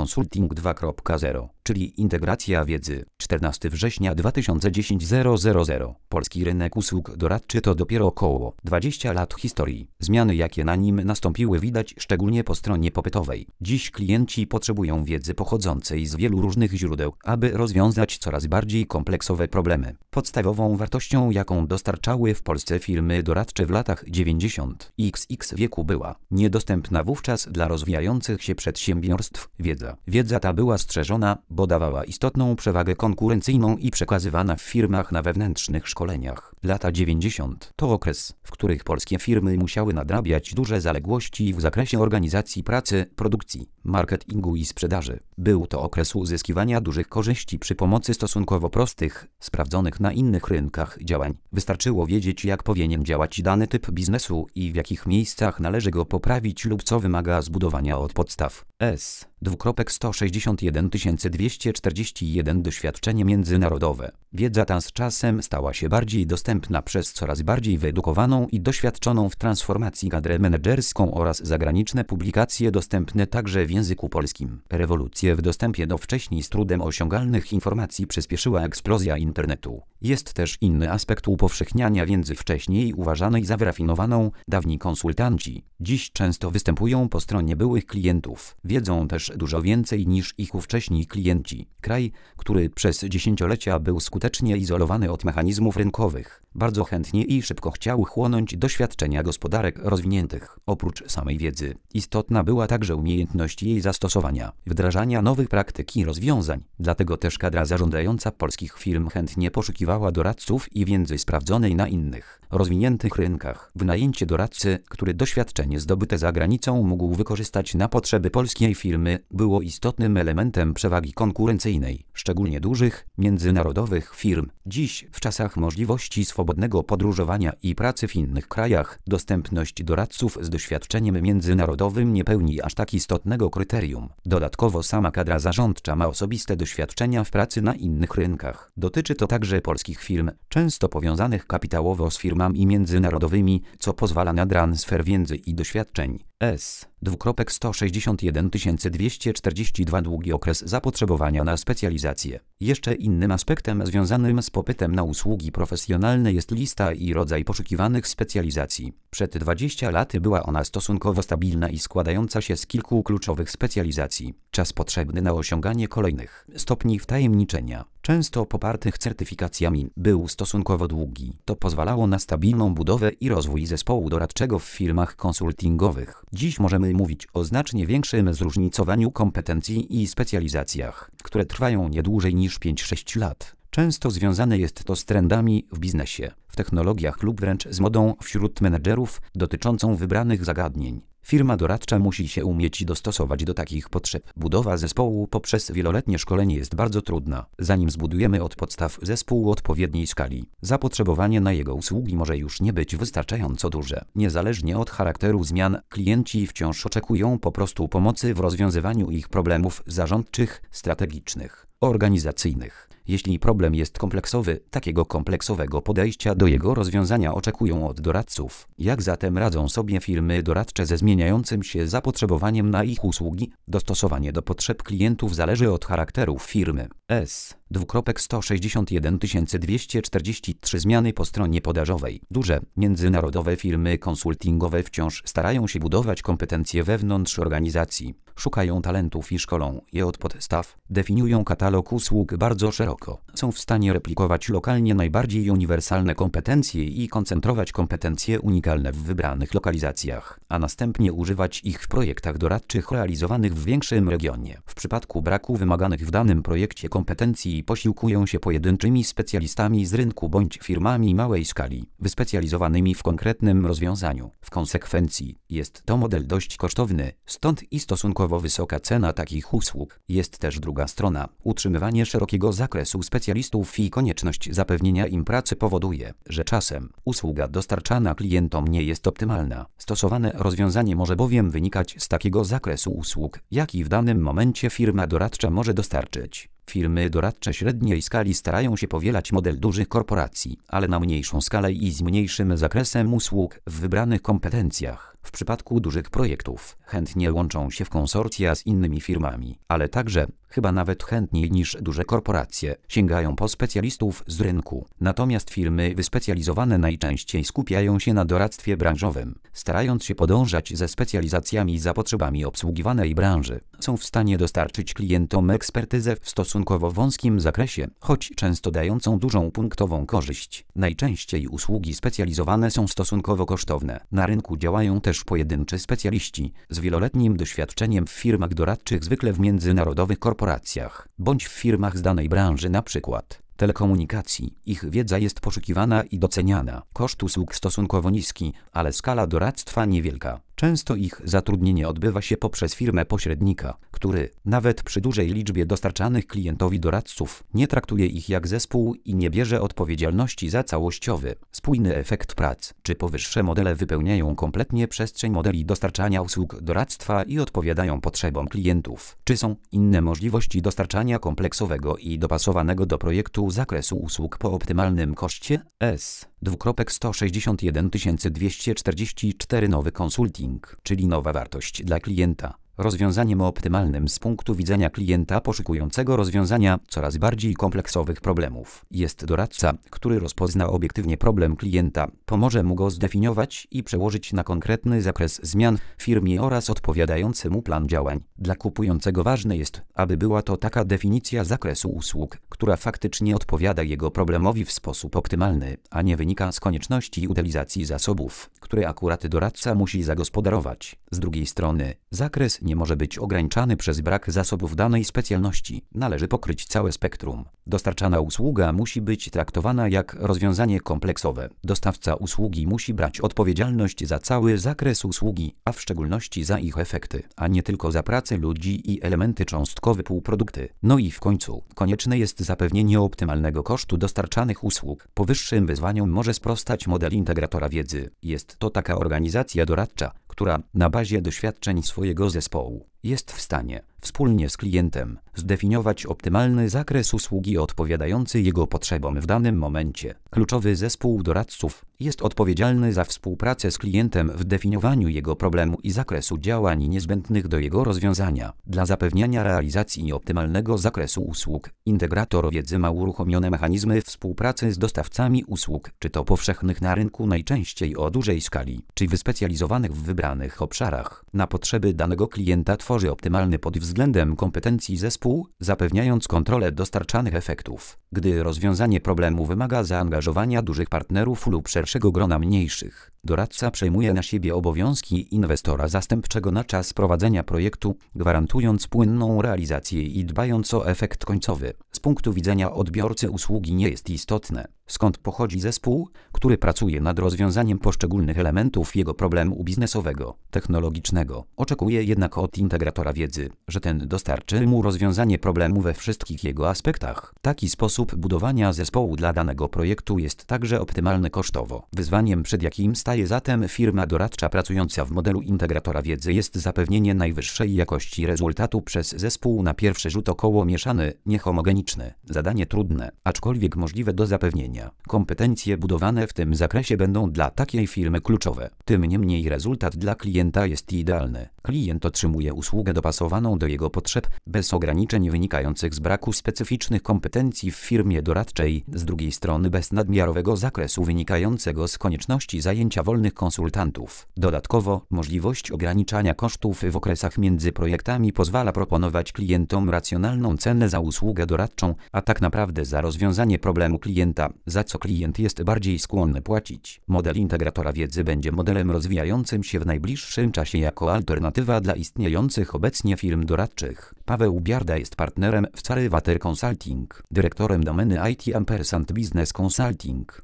Consulting 2.0, czyli integracja wiedzy. 14 września 2010 000. Polski rynek usług doradczy to dopiero około 20 lat historii. Zmiany, jakie na nim nastąpiły, widać szczególnie po stronie popytowej. Dziś klienci potrzebują wiedzy pochodzącej z wielu różnych źródeł, aby rozwiązać coraz bardziej kompleksowe problemy. Podstawową wartością, jaką dostarczały w Polsce firmy doradcze w latach 90. XX wieku, była niedostępna wówczas dla rozwijających się przedsiębiorstw wiedza. Wiedza ta była strzeżona, bo dawała istotną przewagę konkurencyjną i przekazywana w firmach na wewnętrznych szkoleniach. Lata 90. to okres, w których polskie firmy musiały nadrabiać duże zaległości w zakresie organizacji pracy, produkcji, marketingu i sprzedaży. Był to okres uzyskiwania dużych korzyści przy pomocy stosunkowo prostych, sprawdzonych na innych rynkach działań. Wystarczyło wiedzieć, jak powinien działać dany typ biznesu i w jakich miejscach należy go poprawić lub co wymaga zbudowania od podstaw. 161 241 Doświadczenie międzynarodowe. Wiedza ta z czasem stała się bardziej dostępna przez coraz bardziej wyedukowaną i doświadczoną w transformacji kadrę menedżerską oraz zagraniczne publikacje dostępne także w języku polskim. Rewolucję w dostępie do wcześniej z trudem osiągalnych informacji przyspieszyła eksplozja internetu. Jest też inny aspekt upowszechniania wiedzy wcześniej uważanej za wyrafinowaną. Dawni konsultanci dziś często występują po stronie byłych klientów. Wiedzą też dużo więcej niż ich ówcześni klienci. Kraj, który przez dziesięciolecia był skutecznie izolowany od mechanizmów rynkowych, bardzo chętnie i szybko chciał chłonąć doświadczenia gospodarek rozwiniętych. Oprócz samej wiedzy, istotna była także umiejętność jej zastosowania, wdrażania nowych praktyk i rozwiązań. Dlatego też kadra zarządzająca polskich firm chętnie poszukiwała doradców i wiedzy sprawdzonej na innych, rozwiniętych rynkach. Wynajęcie doradcy, który doświadczenie zdobyte za granicą mógł wykorzystać na potrzeby polskiej firmy, było istotnym elementem przewagi konkurencyjnej, szczególnie dużych, międzynarodowych firm. Dziś, w czasach możliwości swobodnego podróżowania i pracy w innych krajach, dostępność doradców z doświadczeniem międzynarodowym nie pełni aż tak istotnego kryterium. Dodatkowo sama kadra zarządcza ma osobiste doświadczenia w pracy na innych rynkach. Dotyczy to także polskich firm, często powiązanych kapitałowo z firmami międzynarodowymi, co pozwala na transfer wiedzy i doświadczeń. 161 242 Długi okres zapotrzebowania na specjalizację. Jeszcze innym aspektem związanym z popytem na usługi profesjonalne jest lista i rodzaj poszukiwanych specjalizacji. Przed 20 laty była ona stosunkowo stabilna i składająca się z kilku kluczowych specjalizacji. Czas potrzebny na osiąganie kolejnych stopni wtajemniczenia, często popartych certyfikacjami, był stosunkowo długi. To pozwalało na stabilną budowę i rozwój zespołu doradczego w firmach konsultingowych. Dziś możemy mówić o znacznie większym zróżnicowaniu kompetencji i specjalizacjach, które trwają nie dłużej niż 5-6 lat. Często związane jest to z trendami w biznesie, w technologiach lub wręcz z modą wśród menedżerów dotyczącą wybranych zagadnień. Firma doradcza musi się umieć dostosować do takich potrzeb. Budowa zespołu poprzez wieloletnie szkolenie jest bardzo trudna. Zanim zbudujemy od podstaw zespół odpowiedniej skali, zapotrzebowanie na jego usługi może już nie być wystarczająco duże. Niezależnie od charakteru zmian, klienci wciąż oczekują po prostu pomocy w rozwiązywaniu ich problemów zarządczych, strategicznych, organizacyjnych. Jeśli problem jest kompleksowy, takiego kompleksowego podejścia do jego rozwiązania oczekują od doradców. Jak zatem radzą sobie firmy doradcze ze zmieniającym się zapotrzebowaniem na ich usługi? Dostosowanie do potrzeb klientów zależy od charakteru firmy. 161 243 Zmiany po stronie podażowej. Duże, międzynarodowe firmy konsultingowe wciąż starają się budować kompetencje wewnątrz organizacji. Szukają talentów i szkolą je od podstaw. Definiują katalog usług bardzo szeroko. Są w stanie replikować lokalnie najbardziej uniwersalne kompetencje i koncentrować kompetencje unikalne w wybranych lokalizacjach, a następnie używać ich w projektach doradczych realizowanych w większym regionie. W przypadku braku wymaganych w danym projekcie kompetencji posiłkują się pojedynczymi specjalistami z rynku bądź firmami małej skali, wyspecjalizowanymi w konkretnym rozwiązaniu. W konsekwencji jest to model dość kosztowny, stąd i stosunkowo wysoka cena takich usług. Jest też druga strona. Utrzymywanie szerokiego zakresu specjalistów i konieczność zapewnienia im pracy powoduje, że czasem usługa dostarczana klientom nie jest optymalna. Stosowane rozwiązanie może bowiem wynikać z takiego zakresu usług, jaki w danym momencie firma doradcza może dostarczyć. Firmy doradcze średniej skali starają się powielać model dużych korporacji, ale na mniejszą skalę i z mniejszym zakresem usług w wybranych kompetencjach. W przypadku dużych projektów chętnie łączą się w konsorcja z innymi firmami, ale także, chyba nawet chętniej niż duże korporacje, sięgają po specjalistów z rynku. Natomiast firmy wyspecjalizowane najczęściej skupiają się na doradztwie branżowym, starając się podążać ze specjalizacjami za potrzebami obsługiwanej branży. Są w stanie dostarczyć klientom ekspertyzę w stosunkowo wąskim zakresie, choć często dającą dużą punktową korzyść. Najczęściej usługi specjalizowane są stosunkowo kosztowne. Na rynku działają też pojedynczy specjaliści z wieloletnim doświadczeniem w firmach doradczych, zwykle w międzynarodowych korporacjach, bądź w firmach z danej branży, np. telekomunikacji. Ich wiedza jest poszukiwana i doceniana. Koszt usług stosunkowo niski, ale skala doradztwa niewielka. Często ich zatrudnienie odbywa się poprzez firmę pośrednika, który, nawet przy dużej liczbie dostarczanych klientowi doradców, nie traktuje ich jak zespół i nie bierze odpowiedzialności za całościowy, spójny efekt prac. Czy powyższe modele wypełniają kompletnie przestrzeń modeli dostarczania usług doradztwa i odpowiadają potrzebom klientów? Czy są inne możliwości dostarczania kompleksowego i dopasowanego do projektu zakresu usług po optymalnym koszcie? S:161 244 Nowy konsulting, czyli nowa wartość dla klienta. Rozwiązaniem optymalnym z punktu widzenia klienta poszukującego rozwiązania coraz bardziej kompleksowych problemów jest doradca, który rozpozna obiektywnie problem klienta, pomoże mu go zdefiniować i przełożyć na konkretny zakres zmian w firmie oraz odpowiadający mu plan działań. Dla kupującego ważne jest, aby była to taka definicja zakresu usług, która faktycznie odpowiada jego problemowi w sposób optymalny, a nie wynika z konieczności utylizacji zasobów, które akurat doradca musi zagospodarować. Z drugiej strony, zakres nie może być ograniczany przez brak zasobów danej specjalności. Należy pokryć całe spektrum. Dostarczana usługa musi być traktowana jak rozwiązanie kompleksowe. Dostawca usługi musi brać odpowiedzialność za cały zakres usługi, a w szczególności za ich efekty, a nie tylko za pracę ludzi i elementy cząstkowe, półprodukty. No i w końcu, konieczne jest zapewnienie optymalnego kosztu dostarczanych usług. Powyższym wyzwaniom może sprostać model integratora wiedzy. Jest to taka organizacja doradcza, która na bazie doświadczeń swojego zespołu jest w stanie wspólnie z klientem zdefiniować optymalny zakres usługi odpowiadający jego potrzebom w danym momencie. Kluczowy zespół doradców jest odpowiedzialny za współpracę z klientem w definiowaniu jego problemu i zakresu działań niezbędnych do jego rozwiązania. Dla zapewniania realizacji optymalnego zakresu usług, integrator wiedzy ma uruchomione mechanizmy współpracy z dostawcami usług, czy to powszechnych na rynku, najczęściej o dużej skali, czy wyspecjalizowanych w wybranych obszarach. Na potrzeby danego klienta tworzy optymalny pod względem kompetencji zespół, zapewniając kontrolę dostarczanych efektów. Gdy rozwiązanie problemu wymaga zaangażowania dużych partnerów lub szerszego grona mniejszych, doradca przejmuje na siebie obowiązki inwestora zastępczego na czas prowadzenia projektu, gwarantując płynną realizację i dbając o efekt końcowy. Z punktu widzenia odbiorcy usługi nie jest istotne, skąd pochodzi zespół, który pracuje nad rozwiązaniem poszczególnych elementów jego problemu biznesowego, technologicznego. Oczekuje jednak od integratora wiedzy, że ten dostarczy mu rozwiązanie problemu we wszystkich jego aspektach. Taki sposób budowania zespołu dla danego projektu jest także optymalny kosztowo. Wyzwaniem, przed jakim staje zatem firma doradcza pracująca w modelu integratora wiedzy, jest zapewnienie najwyższej jakości rezultatu przez zespół na pierwszy rzut około mieszany, niehomogeniczny. Zadanie trudne, aczkolwiek możliwe do zapewnienia. Kompetencje budowane w tym zakresie będą dla takiej firmy kluczowe. Tym niemniej rezultat dla klienta jest idealny. Klient otrzymuje usługę dopasowaną do jego potrzeb, bez ograniczeń wynikających z braku specyficznych kompetencji w firmie doradczej, z drugiej strony bez nadmiarowego zakresu wynikającego z konieczności zajęcia wolnych konsultantów. Dodatkowo, możliwość ograniczania kosztów w okresach między projektami pozwala proponować klientom racjonalną cenę za usługę doradczą, a tak naprawdę za rozwiązanie problemu klienta, za co klient jest bardziej skłonny płacić. Model integratora wiedzy będzie modelem rozwijającym się w najbliższym czasie jako alternatywa dla istniejących obecnie firm doradczych. Paweł Biarda jest partnerem w Carywater Consulting, dyrektorem domeny IT & Business Consulting.